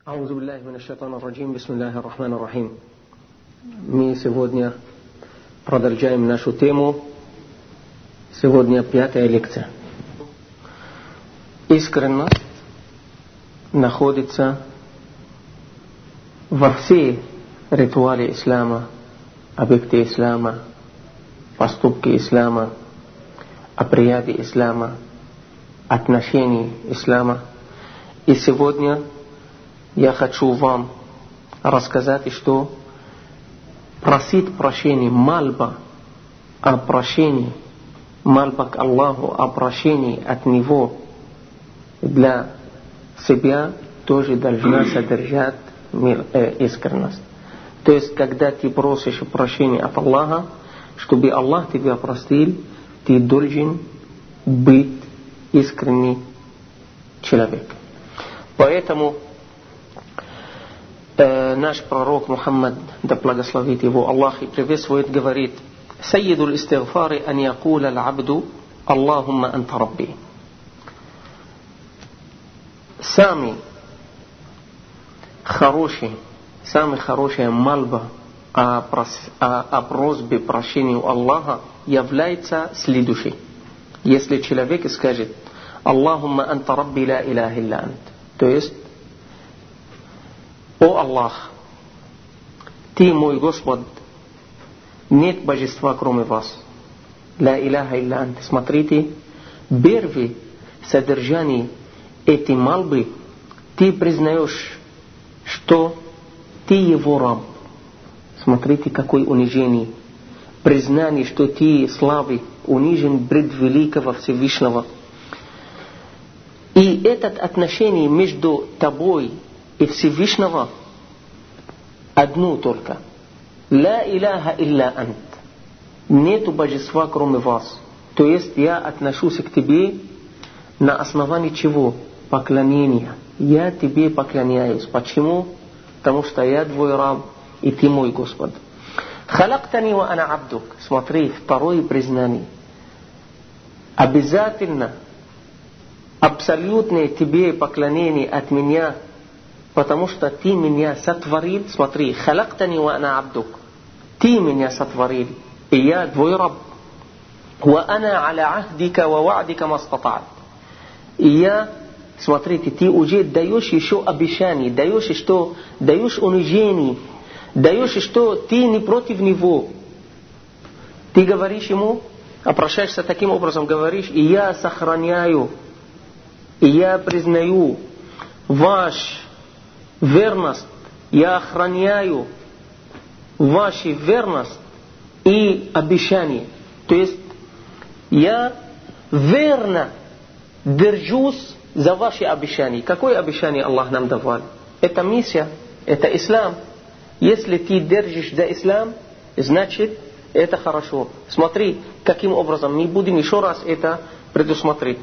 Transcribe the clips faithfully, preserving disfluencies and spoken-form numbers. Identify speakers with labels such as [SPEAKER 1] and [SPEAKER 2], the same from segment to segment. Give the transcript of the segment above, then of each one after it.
[SPEAKER 1] Аузу биллахи минаш шайтанир раджим. Бисмиллахир рахманир рахим. Мы сегодня продолжаем нашу тему. Сегодня пятая лекция. Искренность находится во все ритуале ислама, объекты ислама, поступки ислама, обряды ислама, отношения ислама. И сегодня я хочу вам рассказать, что просить прощения, мольба о прощении, мольба к Аллаху о прощении от Него для себя тоже должна содержать искренность. То есть, когда ты просишь прощения от Аллаха, чтобы Аллах тебя простил, ты должен быть искренний человек. Поэтому э, наш пророк Мухаммад, да благословит его Аллах и приветствует, говорит: «Сайидул истигфари ан якуля аль-абду Аллахумма анта рабби». Самый хороший, самая хорошая мольба о, о, о просьбе прощения у Аллаха является следующей. Если человек скажет: «Аллахумма анта рабби ла иляха илля ант», то есть: «О Аллах, Ты мой Господь, нет божества кроме вас». Ла иляха илля ант. Смотрите, первое содержание этой мольбы, ты признаешь, что ты его раб. Смотрите, какое унижение. Признание, что ты слабый, унижен пред великого Всевышнего. И это отношение между тобой и Всевышнего одно только. Ла иляха илля ант. Нету божества кроме вас. То есть я отношусь к тебе на основании чего? Поклонения. Я тебе поклоняюсь. Почему? Потому что я твой раб, и ты мой Господь. Халактани ва ана абдук. Смотри, второе признание. Обязательно абсолютное тебе поклонение от меня, потому что ты меня сотворил. Смотри, халактани ва ана абдук. Ты меня сотворил, и я твой раб. Ва ана аля ахдика ва ва'дика мастата'ат. И я, смотрите, ты уже даешь еще обещание, даешь что, даешь унижение, даешь что ты не против него. Ты говоришь ему, обращаешься таким образом, говоришь: и я сохраняю, и я признаю ваш верность, я охраняю вашу верность и обещание. То есть я верно держусь за ваши обещания. Какое обещание Аллах нам давал? Это миссия, это ислам. Если ты держишь за ислам, значит это хорошо. Смотри, каким образом. Мы будем еще раз это предусмотреть.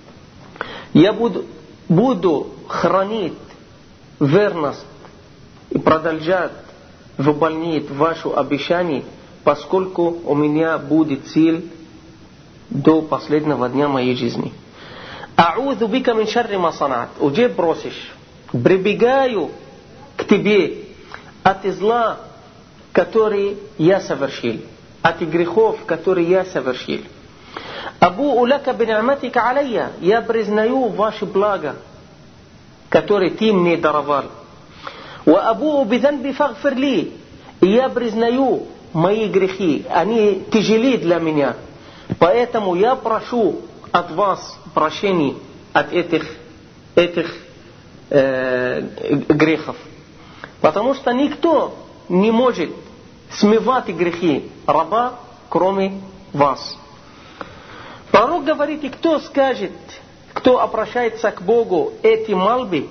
[SPEAKER 1] Я буду, буду хранить верность и продолжать выполнять ваше обещание, поскольку у меня будет цель до последнего дня моей жизни. А'удhu бика мин шарри ма санат. Уже просишь, прибегаю к тебе от зла, который я совершил, от грехов, которые я совершил. Абу лака би ни'матика алейя. Я признаю ваше благо, которое ты мне даровал. Ва абу би занби фагфир ли. И я признаю мои грехи, они тяжелее для меня. Поэтому я прошу от вас прощения от этих, этих э, грехов. Потому что никто не может смывать грехи раба, кроме вас. Пророк говорит: и кто скажет, кто обращается к Богу эти мольбы,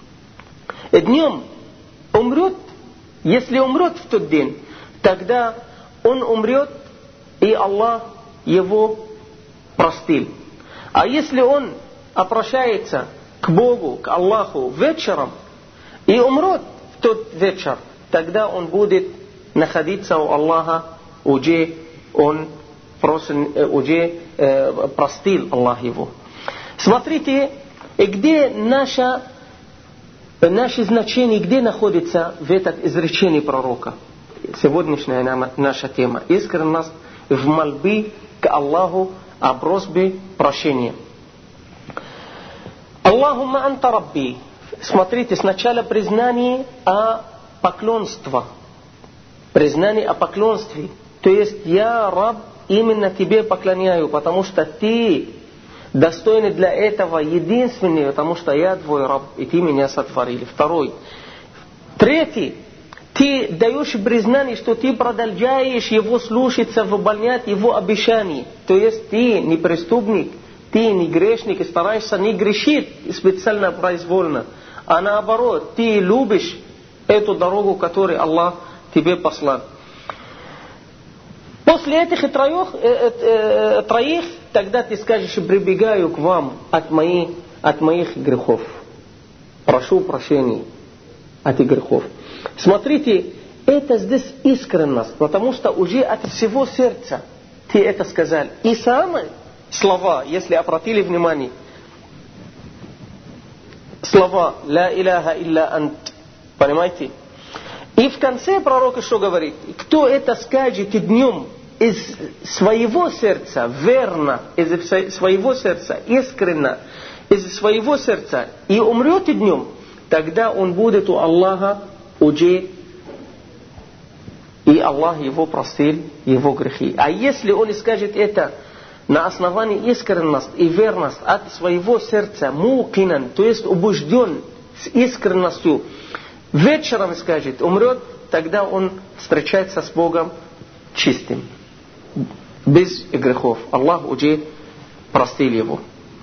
[SPEAKER 1] днем умрет, если умрет в тот день, тогда он умрет, и Аллах его простил. А если он обращается к Богу, к Аллаху вечером, и умрет в тот вечер, тогда он будет находиться у Аллаха, уже он просил, уже э, простил Аллах его. Смотрите, где наша Наше значение где находится в этом изречении пророка? Сегодняшняя наша тема. Искренность в мольбе к Аллаху о просьбе прощения. Аллахумма анта рабби. Смотрите, сначала признание о поклонстве. Признание о поклонстве. То есть я, Раб, именно тебе поклоняю, потому что ты достойный для этого единственный, потому что я твой раб, и ты меня сотворил. Второй. Третий. Ты даешь признание, что ты продолжаешь его слушаться, выполнять его обещания. То есть ты не преступник, ты не грешник, и стараешься не грешить специально, произвольно. А наоборот, ты любишь эту дорогу, которую Аллах тебе послал. После этих троих, э, э, троих, тогда ты скажешь: прибегаю к вам от, мои, от моих грехов. Прошу прощения от грехов. Смотрите, это здесь искренность, потому что уже от всего сердца ты это сказал. И самые слова, если обратили внимание, слова «Ла иляха илля ант», понимаете? И в конце пророк еще говорит: кто это скажет днем из своего сердца, верно, из своего сердца, искренно, из своего сердца, и умрет днем, тогда он будет у Аллаха уже, и Аллах его простил, его грехи. А если он скажет это на основании искренности и верности от своего сердца, мукинан, то есть убежден с искренностью, вечером скажет, умрет, тогда он встречается с Богом чистым, без грехов. Аллах уже простил его.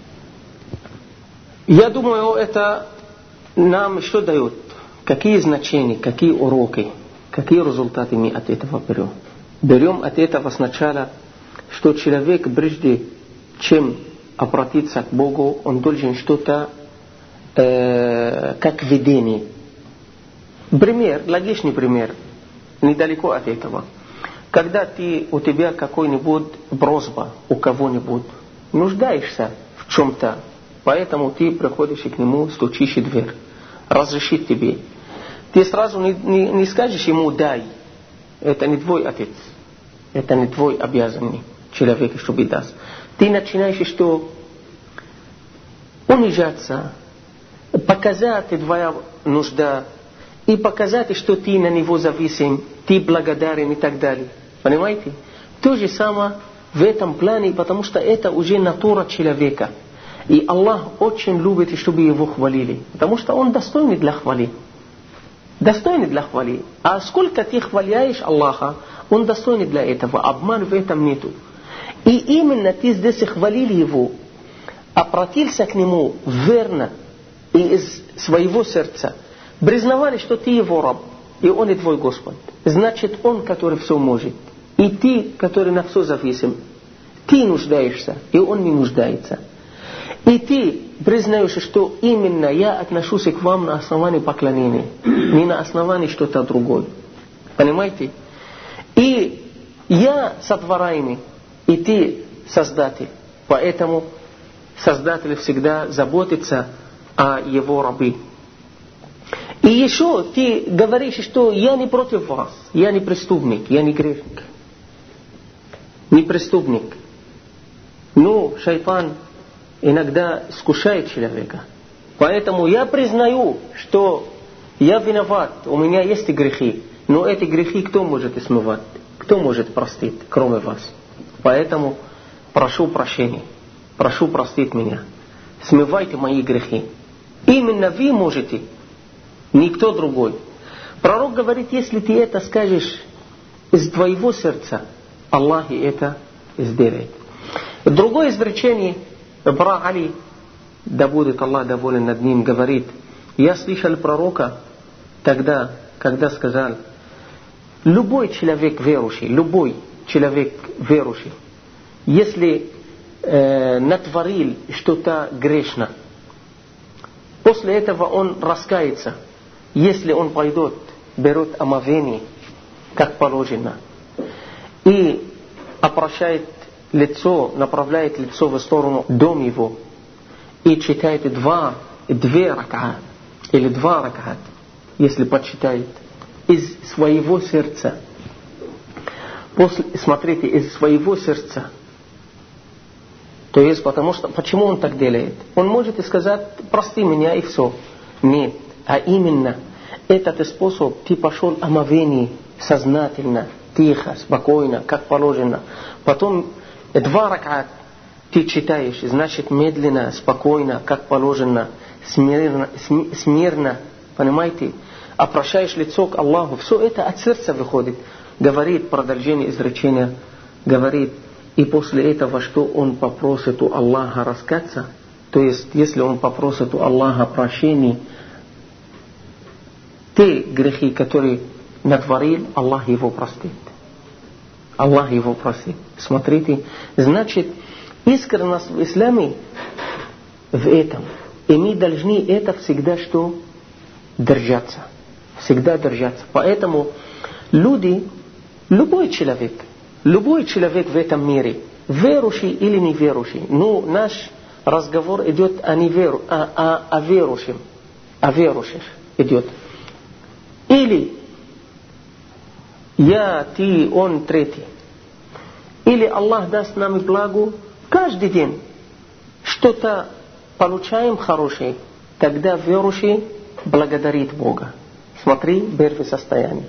[SPEAKER 1] Я думаю, это нам что дает? Какие значения, какие уроки, какие результаты мы от этого берем? Берем от этого сначала, что человек, прежде чем обратиться к Богу, он должен что-то э, как видение. Пример, логичный пример, недалеко от этого. Когда ты, у тебя какой-нибудь просьба у кого-нибудь, нуждаешься в чем-то, поэтому ты приходишь к нему, стучишь в дверь, разрешит тебе. Ты сразу не, не, не скажешь ему «дай». Это не твой отец, это не твой обязанный человек, чтобы даст. Ты начинаешь что? Унижаться, показать твоя нужда, и показать, что ты на него зависим, ты благодарен и так далее. Понимаете? То же самое в этом плане, потому что это уже натура человека. И Аллах очень любит, чтобы его хвалили, потому что он достойный для хвали. Достойный для хвали. А сколько ты хваляешь Аллаха, он достойный для этого. Обман в этом нету. И именно ты здесь хвалил его, обратился к нему верно и из своего сердца, признавали, что ты его раб, и он и твой Господь. Значит, он, который все может. И ты, который на все зависим. Ты нуждаешься, и он не нуждается. И ты признаешь, что именно я отношусь к вам на основании поклонения, не на основании что-то другое. Понимаете? И я сотворяемый, и ты создатель. Поэтому создатель всегда заботится о его рабе. И еще ты говоришь, что я не против вас, я не преступник, я не грешник. Не преступник. Но шайтан иногда искушает человека. Поэтому я признаю, что я виноват, у меня есть грехи. Но эти грехи кто может смывать? Кто может простить, кроме вас? Поэтому прошу прощения, прошу простить меня. Смывайте мои грехи. Именно вы можете, никто другой. Пророк говорит, если ты это скажешь из твоего сердца, Аллах это сделает. Другое изречение, брат Али, да будет Аллах доволен над ним, говорит, я слышал пророка тогда, когда сказал, любой человек верующий, любой человек верующий, если э, натворил что-то грешно, после этого он раскается, если он пойдет, берет омовение, как положено, и обращает лицо, направляет лицо в сторону дома его, и читает два, две рака, или два рак'ат, если подсчитает, из своего сердца. После, смотрите, из своего сердца. То есть, потому что, почему он так делает? Он может и сказать, прости меня и все. Нет, а именно, этот способ, ты пошел омовение сознательно, тихо, спокойно, как положено. Потом два рак'ат ты читаешь, значит медленно, спокойно, как положено, смирно, смирно, понимаете? Обращаешь лицо к Аллаху. Все это от сердца выходит. Говорит продолжение изречения, говорит, и после этого, что он попросит у Аллаха раскаться, то есть, если он попросит у Аллаха прощения, те грехи, которые натворил, Аллах его простит. Аллах его простит. Смотрите, значит, искренность в исламе в этом. И мы должны это всегда что? Держаться. Всегда держаться. Поэтому люди, любой человек, любой человек в этом мире, верующий или неверующий, ну, наш разговор идет о, неверу, о, о, о верующем, о верующих идет. Или я, ты, он, третий. Или Аллах даст нам благо, каждый день что-то получаем хорошее, тогда верующий благодарит Бога. Смотри, первое состояние.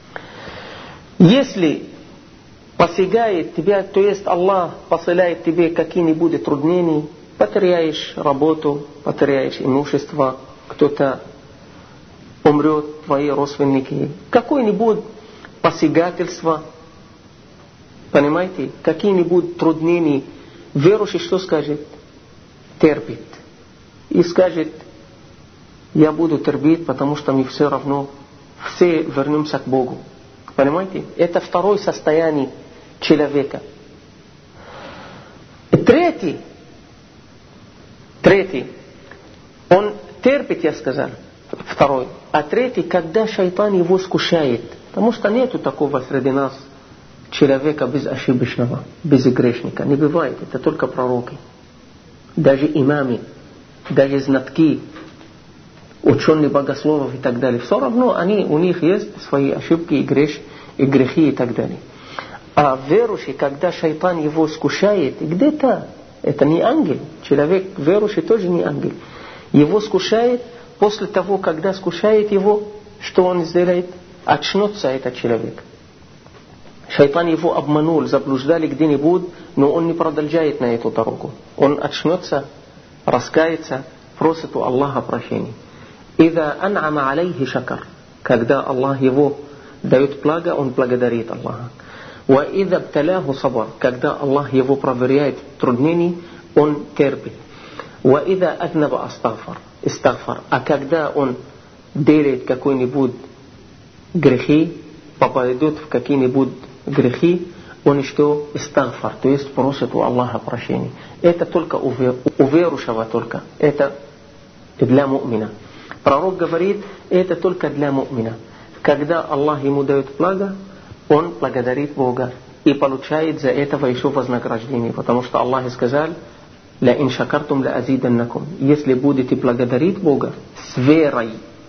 [SPEAKER 1] Если посягает тебя, то есть Аллах посылает тебе какие-нибудь труднения, потеряешь работу, потеряешь имущество, кто-то умрет, твои родственники, какое-нибудь посягательство, понимаете, какие-нибудь труднения, верующий что скажет? Терпит. И скажет, я буду терпеть, потому что мне все равно, все вернемся к Богу. Понимаете? Это второе состояние человека. Третий, третий, он терпит, я сказал, второй. А третий, когда шайтан его скушает. Потому что нету такого среди нас человека безошибочного, безгрешника. Не бывает. Это только пророки. Даже имамы, даже знатки, ученые богословов и так далее. Все равно они, у них есть свои ошибки и, греш, и грехи и так далее. А верующий, когда шайтан его скушает, где-то, это не ангел. Человек верующий тоже не ангел. Его скушает, после того, когда скушает его, что он сделает? Очнется этот человек. Шайтан его обманул, заблуждали где-нибудь, но он не продолжает на эту дорогу. Он очнется, раскается, просит у Аллаха прощения. «Ида ан'ама алейхи шакар». Когда Аллах его дает благо, он благодарит Аллаха. «Ва ида бталяху сабар». Когда Аллах его проверяет труднений, он терпит. «Ва ида аднаба астагфар». Истагфар. А когда он делает какой-нибудь грехи, попадет в какие-нибудь грехи, он что? Истагфар. То есть просит у Аллаха прощения. Это только у, вер, у верующего только. Это для му'мина. Пророк говорит, это только для му'мина. Когда Аллах ему дает благо, он благодарит Бога и получает за этого еще вознаграждение. Потому что Аллах сказал, «Ля ин шакартум ля азиданнакум». Если будете благодарить Бога с верой,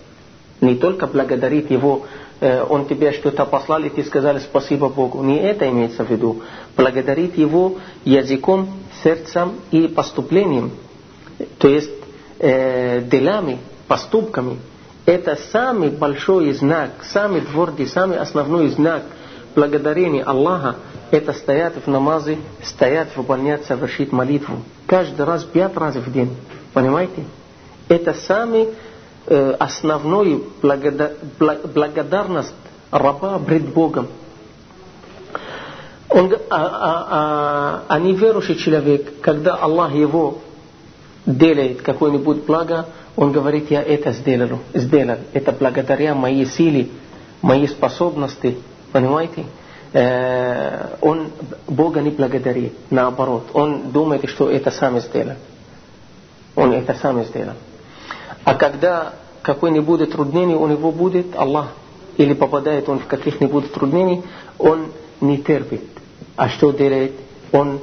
[SPEAKER 1] не только благодарить Его, э, Он тебе что-то послал, и ты сказали спасибо Богу. Не это имеется в виду. Благодарить Его языком, сердцем и поступлением. То есть э, делами, поступками. Это самый большой знак, самый твердый, самый основной знак благодарения Аллаха. Это стоять в намазе, стоять в больнице, совершить молитву. Каждый раз, пять раз в день. Понимаете? Это самый э, основной благода, благодарность раба пред Богом. Он, а, а, а, а неверующий человек, когда Аллах его делает какое-нибудь благо, он говорит, я это сделал, сделал. Это благодаря моей силе, моей способности. Понимаете? Э, он Бога не благодарит. Наоборот. Он думает, что это сам сделал. Он это сам сделал. А когда какое-нибудь труднение у него будет, Аллах, или попадает он в каких-нибудь труднений, он не терпит. А что делает? Он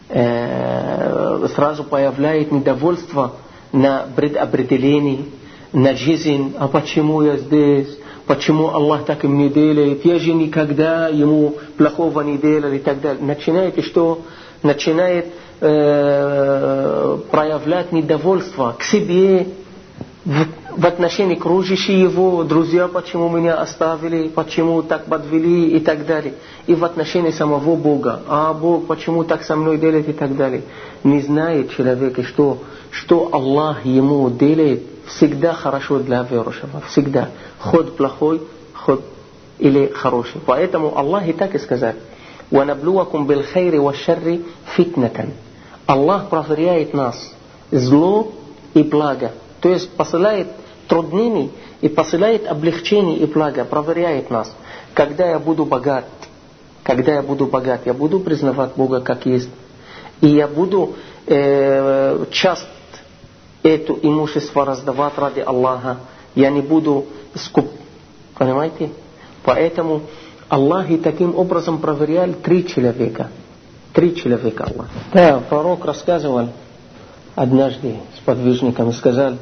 [SPEAKER 1] э, сразу появляет недовольство на предопределении, на жизнь, а почему я здесь, почему Аллах так им не делает, я же никогда ему плохого не делал и так далее. Начинаете что? Начинает э, проявлять недовольство к себе, в, в отношении окружающих его, друзья, почему меня оставили, почему так подвели и так далее. И в отношении самого Бога, а Бог почему так со мной делает и так далее. Не знает человек, что, что Аллах ему делает всегда хорошо для верующего, всегда. Ход плохой, ход или хороший. Поэтому Аллах и так и сказал: وَنَبْلُوَكُمْ بِالْخَيْرِ وَالشَّرِّ فِتْنَةً. Аллах проверяет нас зло и благо. То есть посылает труднений и посылает облегчений и блага, проверяет нас. Когда я буду богат, когда я буду богат, я буду признавать Бога как есть. И я буду э, часть это имущество раздавать ради Аллаха. Я не буду скуп. Понимаете? Поэтому Аллах и таким образом проверял три человека. Три человека Аллах. Да, пророк рассказывал однажды с подвижниками, сказал: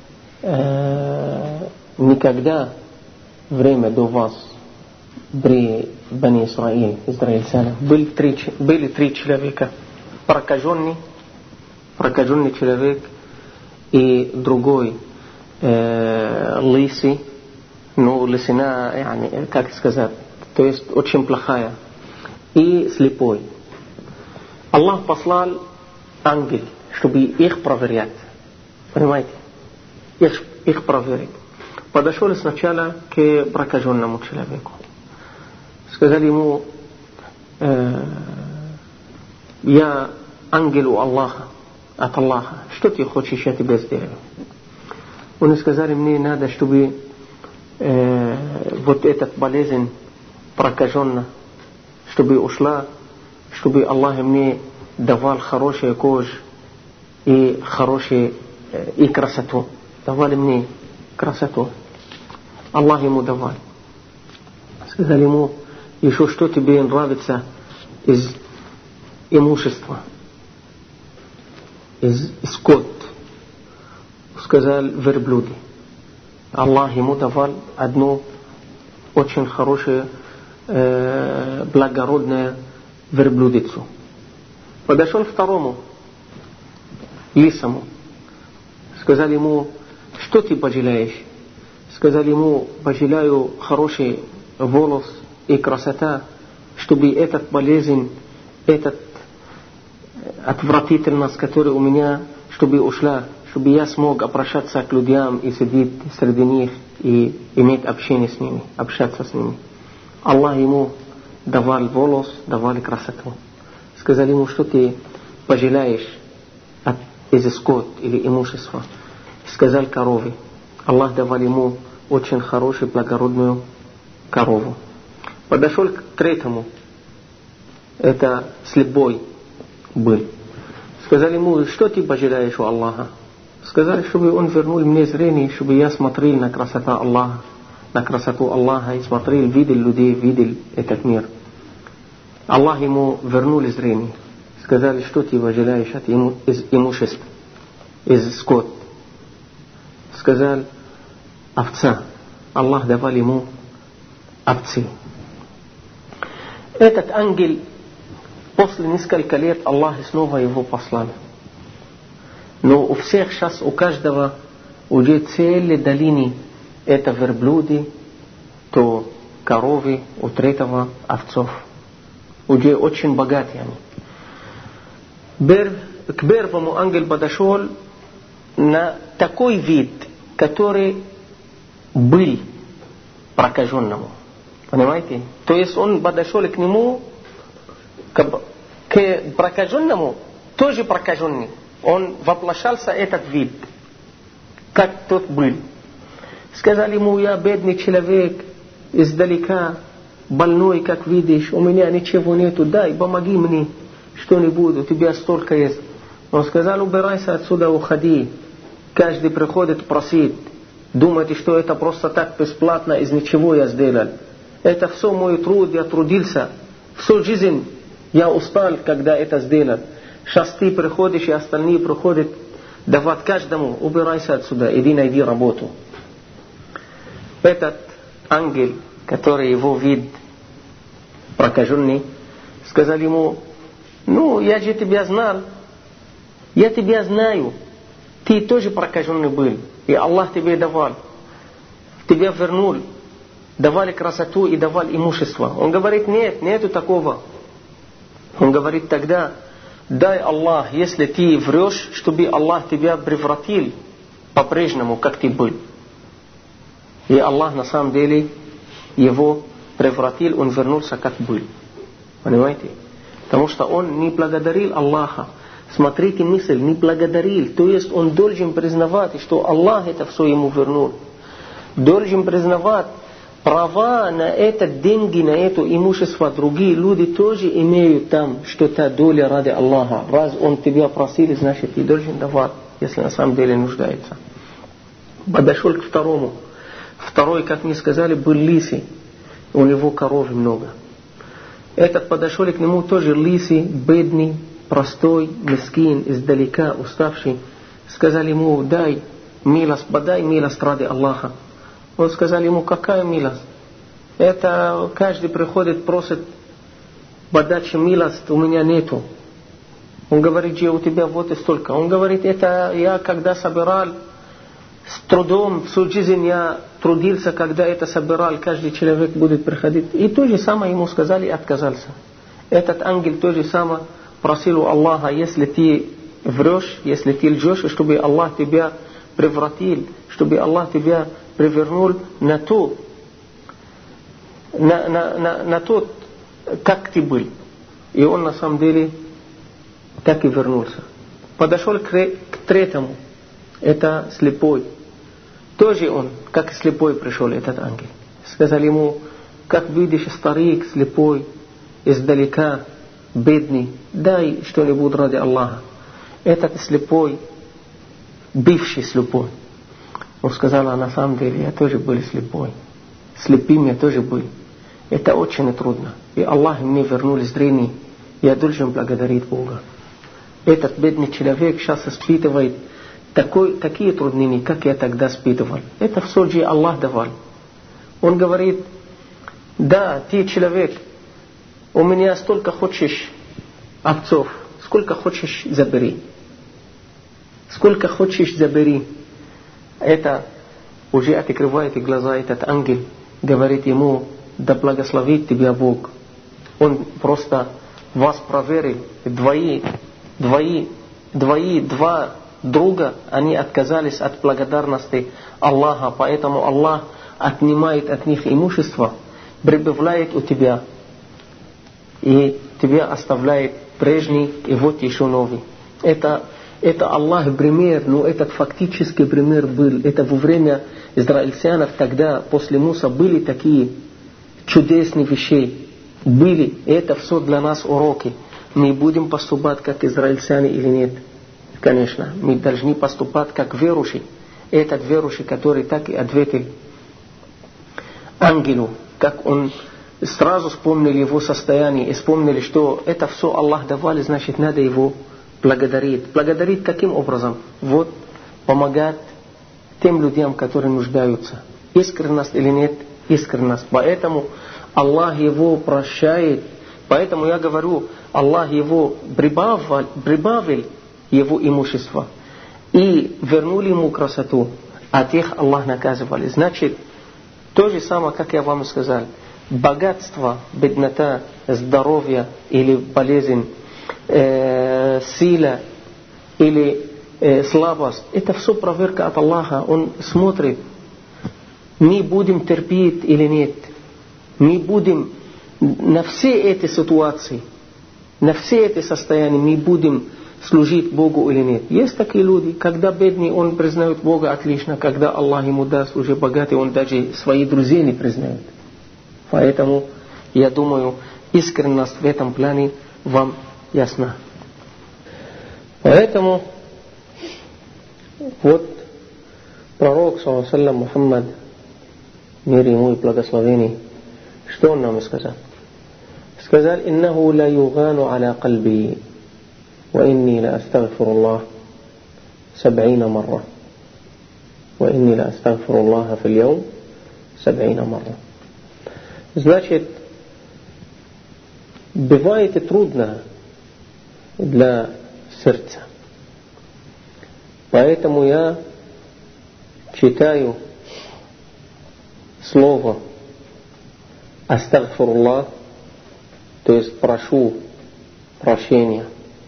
[SPEAKER 1] э, никогда время до вас при Бани Исраиль, израильтянах, были три, были три человека. Прокаженный, прокаженный человек и другой э, лысый, ну лысина, yani, как сказать, то есть очень плохая, и слепой. Аллах послал ангел, чтобы их проверять. Понимаете? Их, их проверить. Подошел сначала к прокаженному человеку. Сказали ему: э, я ангел у Аллаха, от Аллаха. Что ты хочешь, я тебе сделаю? Они сказали: мне надо, чтобы э, вот этот болезнь прокаженная, чтобы ушла, чтобы Аллах мне давал хорошую кожу и хорошую э, и красоту. Давали мне красоту. Аллах ему давал. Сказали ему: еще что тебе нравится из имущества, из скот? Сказал: верблюды. Аллах ему давал одну очень хорошую э, благородную верблюдицу. Подошел второму лисому. Сказали ему: что ты пожалеешь? Сказали ему: пожалею хороший волос и красота, чтобы этот болезнь, этот отвратительность, которая у меня, чтобы ушла, чтобы я смог обращаться к людям и сидеть среди них и иметь общение с ними, общаться с ними. Аллах ему давал волос, давал красоту. Сказали ему: что ты пожалеешь от из скот или имущества? Сказал: коровы. Аллах давал ему очень хорошую, благородную корову. Подошел к третьему. Это слепой был. Сказали ему: что ты пожалеешь у Аллаха? Сказали: чтобы он вернул мне зрение, чтобы я смотрел на красоту Аллаха, на красоту Аллаха и смотрел, видел людей, видел этот мир. Аллах ему вернул зрение. Сказали: что ты пожалеешь от иму, из имущества, из скот? Сказал: овца. Аллах давал ему овцы. Этот ангел после нескольких лет Аллах снова его послал. Но у всех сейчас, у каждого уже целые долины, это верблюды, то коровы, у третьего овцов. Уже очень богатые они. Бер, к первому ангел подошел на такой вид, который был прокаженному. Понимаете? То есть он подошел к нему, к, к прокаженному, тоже прокаженный. Он воплощался этот вид, как тот был. Сказали ему: я бедный человек, издалека, больной, как видишь, у меня ничего нету, дай, помоги мне что-нибудь, у тебя столько есть. Он сказал: убирайся отсюда, уходи. Каждый приходит, просит. Думаете, что это просто так бесплатно, из ничего я сделал? Это все мой труд, я трудился. Всю жизнь я устал, когда это сделал. Сейчас ты приходишь, и остальные приходят давать каждому: убирайся отсюда, иди найди работу. этот ангел, который его вид прокаженный, сказал ему: ну, я же тебя знал, я тебя знаю, ты тоже прокаженный был, и Аллах тебе давал, тебя вернул, давали красоту и давал имущество. Он говорит: нет, нету такого. Он говорит: тогда дай Аллах, если ты врешь, чтобы Аллах тебя превратил по-прежнему, как ты был. И Аллах на самом деле его превратил, он вернулся как был. Понимаете? Потому что он не благодарил Аллаха. Смотрите мысль, не благодарил. То есть он должен признавать, что Аллах это все ему вернул. Должен признавать права на это деньги, на это имущество. Другие люди тоже имеют там что-то доля ради Аллаха. Раз он тебя просил, значит ты должен давать, если на самом деле нуждается. Подошел к второму. Второй, как мне сказали, был лисий. У него коровы много. Этот подошел к нему тоже лисий, бедный, простой, мискин, издалека, уставший. Сказали ему: дай милость, подай милость ради Аллаха. Он сказал ему: какая милость? Это каждый приходит, просит подать милость, у меня нету. Он говорит: же у тебя вот и столько. Он говорит: это я когда собирал, с трудом всю жизнь я трудился, когда это собирал, каждый человек будет приходить. И то же самое ему сказали, и отказался. Этот ангел то же самое просил у Аллаха: если ты врешь, если ты лжешь, чтобы Аллах тебя превратил, чтобы Аллах тебя привернул на то, на, на, на, на тот, как ты был. И он на самом деле так и вернулся. Подошел к, к третьему. Это слепой. Тоже он, как слепой, пришел этот ангел. Сказали ему: как видишь, старик, слепой, издалека, бедный, дай что-нибудь ради Аллаха. Этот слепой, бывший слепой. Он сказал: а на самом деле я тоже был слепой. Слепым я тоже был. Это очень трудно. И Аллах мне вернул зрение. Я должен благодарить Бога. Этот бедный человек сейчас испытывает такой, такие трудности, как я тогда испытывал. Это все же Аллах давал. Он говорит: да, ты человек, у меня столько хочешь овцов, сколько хочешь забери. Сколько хочешь забери. Это уже открывает глаза этот ангел, говорит ему: да благословит тебя Бог. Он просто вас проверил. Двои, двои, двои, два друга, они отказались от благодарности Аллаха, поэтому Аллах отнимает от них имущество, прибавляет у тебя, и тебя оставляет прежний, и вот еще новый. Это, это Аллах пример, но этот фактический пример был. Это во время израильтянов тогда, после Муса, были такие чудесные вещи. Были, и это все для нас уроки. Мы будем поступать как израильтяне или нет? Конечно, мы должны поступать как верующий. Этот верующий, который так и ответил ангелу, как он сразу вспомнил его состояние и вспомнили, что это все Аллах давал, значит надо его благодарить. Благодарить каким образом? Вот, помогать тем людям, которые нуждаются. Искренность или нет? Искренность. Поэтому Аллах его прощает. Поэтому я говорю, Аллах его прибавил, прибавил его имущество и вернул ему красоту, а тех Аллах наказывал. Значит, то же самое, как я вам сказал, богатство, беднота, здоровье или болезнь, э, сила или э, слабость, это все проверка от Аллаха. Он смотрит, мы будем терпеть или нет, мы будем на все эти ситуации, на все эти состояния мы будем служить Богу или нет. Есть такие люди, когда бедный, он признает Бога отлично, когда Аллах ему даст уже богатый, он даже свои друзей не признает. Поэтому, я думаю, искренность в этом плане вам ясна. Поэтому, вот, пророк, саллаллаху алейхи ва саллям, Мухаммад, мир ему и благословение, что он нам сказал? Сказал: «Иннаху ла югану аля кальби, ва инни ла астагфируллах саб'ина марра, ва инни ла астагфируллаха фил яум саб'ина марра. Значит, бывает и трудно для сердца. Поэтому я читаю слово «Астагфируллах», то есть прошу прощения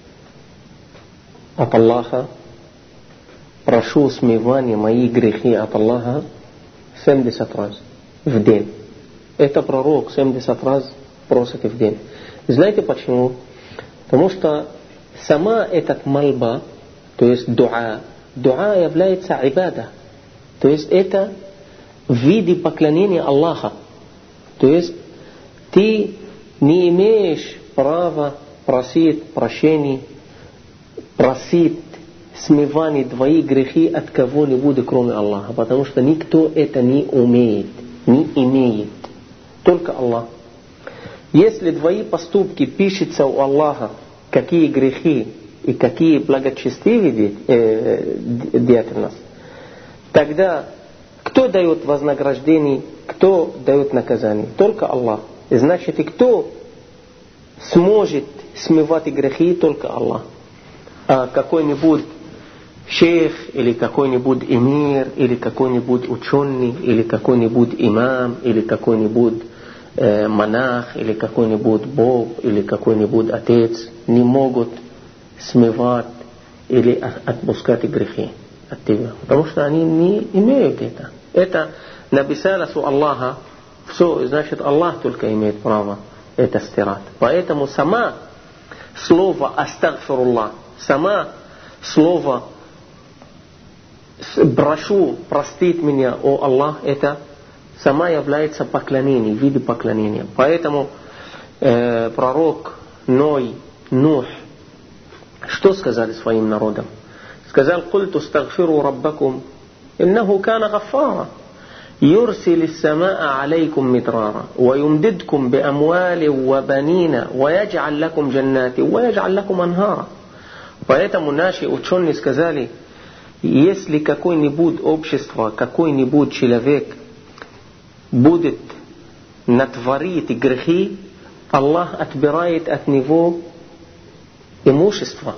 [SPEAKER 1] от Аллаха, прошу смивания мои грехи от Аллаха семьдесят раз в день. Это пророк семьдесят раз просит в день. Знаете почему? Потому что сама эта мольба, то есть дуа, дуа является ибада. То есть это в виде поклонения Аллаха. То есть ты не имеешь права просить прощения, просить смивания твои грехи от кого-нибудь, кроме Аллаха. Потому что никто это не умеет, не имеет. Только Аллах. Если твои поступки пишутся у Аллаха, какие грехи и какие благочестивые э, деятельность, тогда кто дает вознаграждение, кто дает наказание? Только Аллах. Значит, и кто сможет смывать грехи? Только Аллах. А какой-нибудь шейх, или какой-нибудь эмир, или какой-нибудь ученый, или какой-нибудь имам, или какой-нибудь э, монах, или какой-нибудь бог, или какой-нибудь отец не могут смывать или отпускать грехи от тебя. Потому что они не имеют это. Это написалось у Аллаха. Все, значит, Аллах только имеет право это стирать. Поэтому сама слово «Астагфируллах», сама слово «прошу простить меня, о Аллах», это сама является поклонением, в виде поклонения. Поэтому э, пророк Ной, Нух, что сказали своим народам? Сказал: «Культу стагфиру раббакум, иннаху кана гаффара, يرسل السماء عليكم مدرارا ويمددكم بأموال وبنين ويجعل لكم جنات ويجعل لكم أنهارا». Поэтому наши ученые сказали, если какое-нибудь общество, какой-нибудь человек будет натворить грехи, Аллах отбирает от него имущество.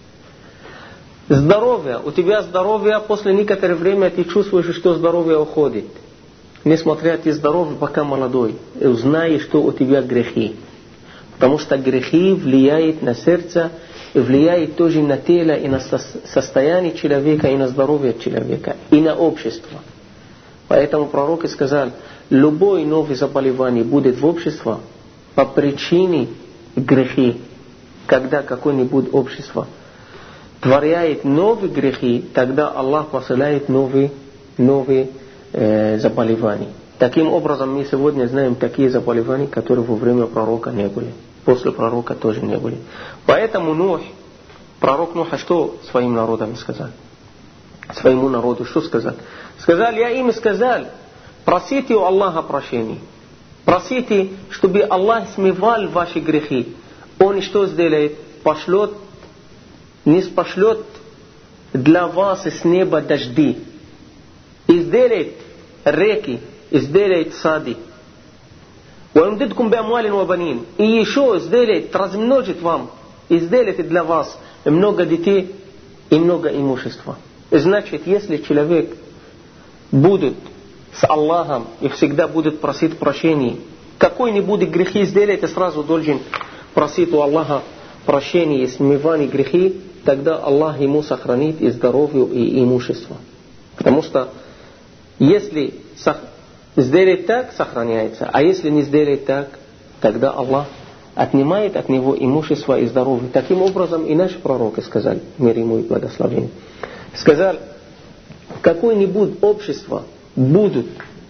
[SPEAKER 1] Здоровье. У тебя здоровье, после некоторого времени ты чувствуешь, что здоровье уходит. Несмотря ты здоров, пока молодой. И узнаешь, что у тебя грехи. Потому что грехи влияют на сердце, и влияют тоже на тело, и на состояние человека, и на здоровье человека, и на общество. Поэтому пророк сказал, любое новое заболевание будет в обществе по причине грехи. Когда какое-нибудь общество творяет новые грехи, тогда Аллах посылает новые, новые э, заболевания. Таким образом, мы сегодня знаем такие заболевания, которые во время пророка не были. После пророка тоже не были. Поэтому Нух, пророк Нуха, что своим народам сказал? Своему народу что сказал? Сказал, я им сказал, просите у Аллаха прощения. Просите, чтобы Аллах смывал ваши грехи. Он что сделает? Пошлет, не спошлет для вас с неба дожди. И сделает реки, и сделает сады. وَيُمْدِدْكُمْ بِأَمْوَالٍ وَبَنِينَ. И еще сделает, размножит вам, и сделает для вас много детей и много имущества. Значит, если человек будет с Аллахом и всегда будет просить прощения, какой-нибудь грехи сделает, и сразу должен просить у Аллаха прощения и смывания грехи, тогда Аллах ему сохранит и здоровье, и имущество. Потому что если сделает так, сохраняется, а если не сделает так, тогда Аллах отнимает от него имущество и здоровье. Таким образом и наши пророки сказали, мир ему и благословение, сказал, какое-нибудь общество будут,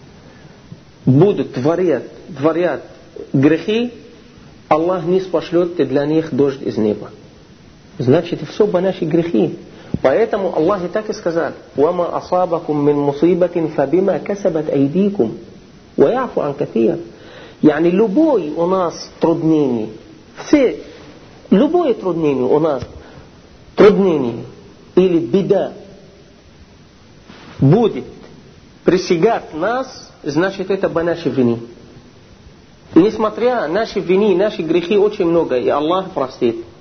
[SPEAKER 1] будут творят, творят грехи, Аллах не спошлет для них дождь из неба. Значит, все по наши грехи. Поэтому Аллах и так и сказал, وَمَا أَصَابَكُم مِّن مُصِيبَةٍ فَبِمَا كَسَبَتْ أَيْدِيكُمْ وَيَعْفُ عَنْ كَثِيرٍ. Yani любое у нас труднение, все, любое труднение у нас, труднение или беда будет присягать нас, значит это по нашей вине. Несмотря на наши вины, наши грехи очень много, и Аллах простит.